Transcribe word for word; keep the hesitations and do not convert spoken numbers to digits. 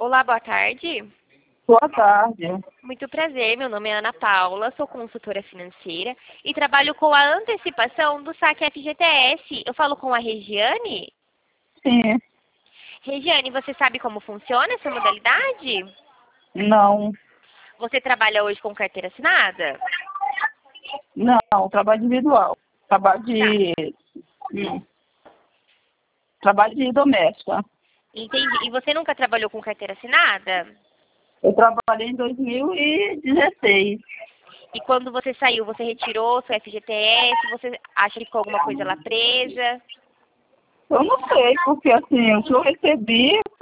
Olá, boa tarde. Boa tarde. Muito prazer, meu nome é Ana Paula, sou consultora financeira e trabalho com a antecipação do saque F G T S. Eu falo com a Regiane? Sim. Regiane, você sabe como funciona essa modalidade? Não. Você trabalha hoje com carteira assinada? Não, trabalho individual. Trabalho Tá, de. Hum, trabalho de doméstica. entendi. E você nunca trabalhou com carteira assinada? Eu trabalhei em dois mil e dezesseis. E quando você saiu, você retirou seu F G T S? Você acha que ficou alguma coisa lá presa? Eu não sei, porque assim, o que eu recebi